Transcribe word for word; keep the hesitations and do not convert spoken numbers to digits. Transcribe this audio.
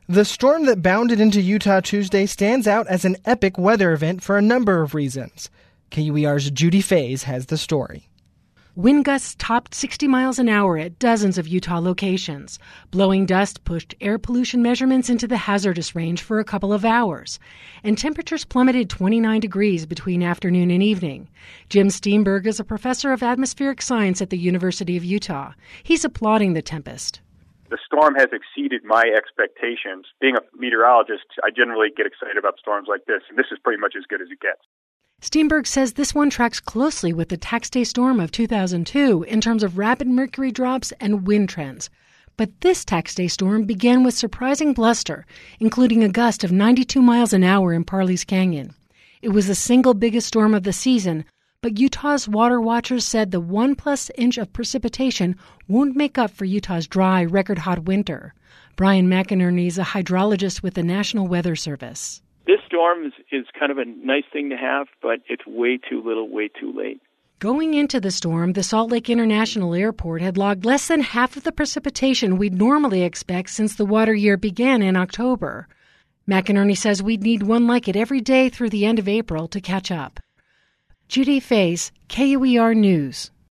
The storm that bounded into Utah Tuesday stands out as an epic weather event for a number of reasons. K U E R's Judy Faze has the story. Wind gusts topped sixty miles an hour at dozens of Utah locations. Blowing dust pushed air pollution measurements into the hazardous range for a couple of hours. And temperatures plummeted twenty-nine degrees between afternoon and evening. Jim Steenberg is a professor of atmospheric science at the University of Utah. He's applauding the tempest. The storm has exceeded my expectations. Being a meteorologist, I generally get excited about storms like this, and this is pretty much as good as it gets. Steenberg says this one tracks closely with the tax day storm of two thousand two in terms of rapid mercury drops and wind trends. But this tax day storm began with surprising bluster, including a gust of ninety-two miles an hour in Parley's Canyon. It was the single biggest storm of the season, but Utah's water watchers said the one-plus inch of precipitation won't make up for Utah's dry, record-hot winter. Brian McInerney is a hydrologist with the National Weather Service. This storm is, is kind of a nice thing to have, but it's way too little, way too late. Going into the storm, the Salt Lake International Airport had logged less than half of the precipitation we'd normally expect since the water year began in October. McInerney says we'd need one like it every day through the end of April to catch up. Judy Faze, K U E R News.